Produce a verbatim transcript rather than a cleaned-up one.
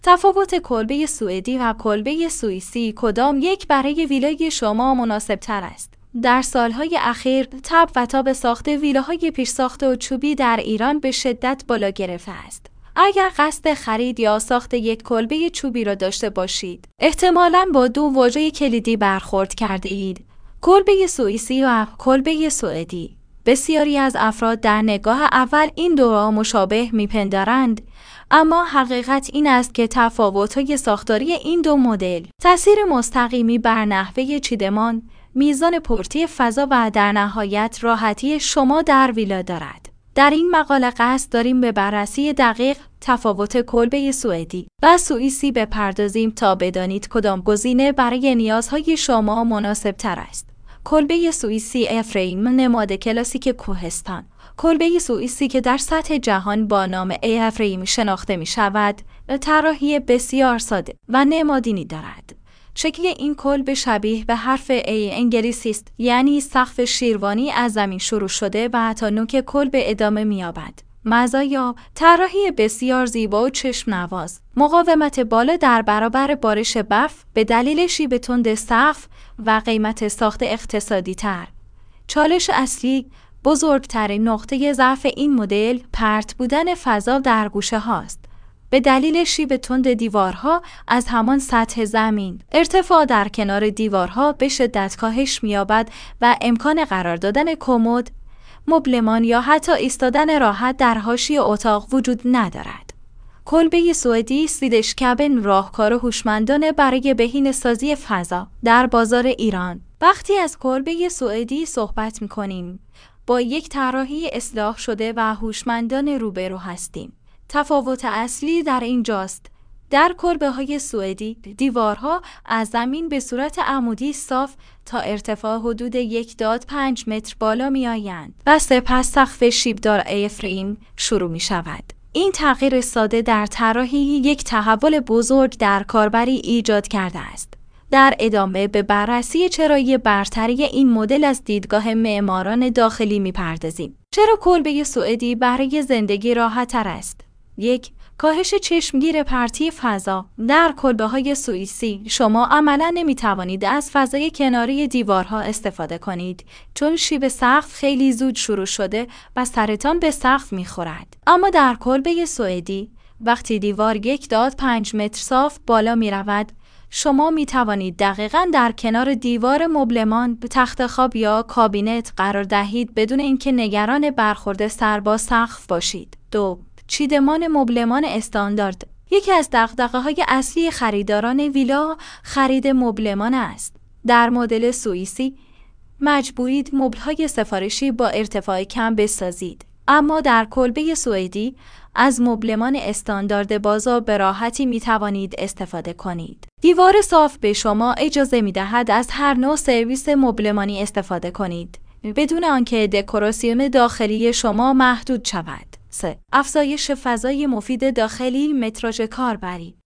تفاوت کلبه سوئدی و کلبه سوئیسی کدام یک برای ویلای شما مناسب‌تر است؟ در سالهای اخیر تب و تاب ساخت ویلاهای پیشساخته و چوبی در ایران به شدت بالا گرفته است. اگر قصد خرید یا ساخت یک کلبه چوبی را داشته باشید، احتمالاً با دو واژه کلیدی برخورد کرده اید: کلبه سوئیسی و کلبه سوئدی. بسیاری از افراد در نگاه اول این دو را مشابه می‌پندارند، اما حقیقت این است که تفاوت‌های ساختاری این دو مدل تأثیر مستقیمی بر نحوه چیدمان، میزان پورتی فضا و در نهایت راحتی شما در ویلا دارد. در این مقاله قصد داریم به بررسی دقیق تفاوت کلبه سوئدی و سوئیسی بپردازیم تا بدانید کدام گزینه برای نیازهای شما مناسب تر است. کلبه سوئیسی افریم نماد کلاسیک کوهستان. کلبه سوئیسی که در سطح جهان با نام افریم شناخته می شود، طراحی بسیار ساده و نمادینی دارد. شکل این کلبه شبیه به حرف ای انگلیسی است، یعنی سقف شیروانی از زمین شروع شده و تا نوک کلبه ادامه می‌یابد. مزایا: طراحی بسیار زیبا و چشم نواز، مقاومت بالا در برابر بارش برف به دلیل شیب تند سقف و قیمت ساخت اقتصادی تر. چالش اصلی: بزرگترین نقطه ضعف این مدل پرت بودن فضا در گوشه هاست. به دلیل شیب تند دیوارها از همان سطح زمین، ارتفاع در کنار دیوارها به شدت کاهش می‌یابد و امکان قرار دادن کمد، مبلمان یا حتی ایستادن راحت در حاشیه اتاق وجود ندارد. کلبه سوئدی سیدش کابین راهکار هوشمندانه برای بهینه‌سازی فضا در بازار ایران. وقتی از کلبه سوئدی صحبت می‌کنیم، با یک طراحی اصلاح شده و هوشمندانه روبرو هستیم. تفاوت اصلی در اینجاست: در کلبه‌های سوئدی دیوارها از زمین به صورت عمودی صاف تا ارتفاع حدود یک داد پنج متر بالا می‌آیند و سپس سقف شیبدار افریم شروع می‌شود. این تغییر ساده در طراحی یک تحول بزرگ در کاربری ایجاد کرده است. در ادامه به بررسی چرایی برتری این مدل از دیدگاه معماران داخلی می‌پردازیم. چرا کلبه سوئدی برای زندگی راحت‌تر است؟ یک، کاهش چشمگیر پرتی فضا. در کلبه‌های سوئیسی شما عملاً نمی‌توانید از فضای کناری دیوارها استفاده کنید، چون شیب سقف خیلی زود شروع شده و سرتان به سقف می‌خورد. اما در کلبه سوئدی وقتی دیوار یک داد پنج متر صاف بالا می‌رود، شما می‌توانید دقیقاً در کنار دیوار مبلمان به تخت خواب یا کابینت قرار دهید بدون اینکه نگران برخورد سر با سقف باشید. دو، چیدمان مبلمان استاندارد. یکی از دغدغه‌های اصلی خریداران ویلا خرید مبلمان است. در مدل سوئیسی مجبورید مبل‌های سفارشی با ارتفاع کم بسازید، اما در کلبه سوئدی از مبلمان استاندارد بازار به راحتی می‌توانید استفاده کنید. دیوار صاف به شما اجازه می‌دهد از هر نوع سرویس مبلمانی استفاده کنید، بدون آنکه دکوراسیون داخلی شما محدود شود. سه، افزایش فضای مفید داخلی متراژ کاربری.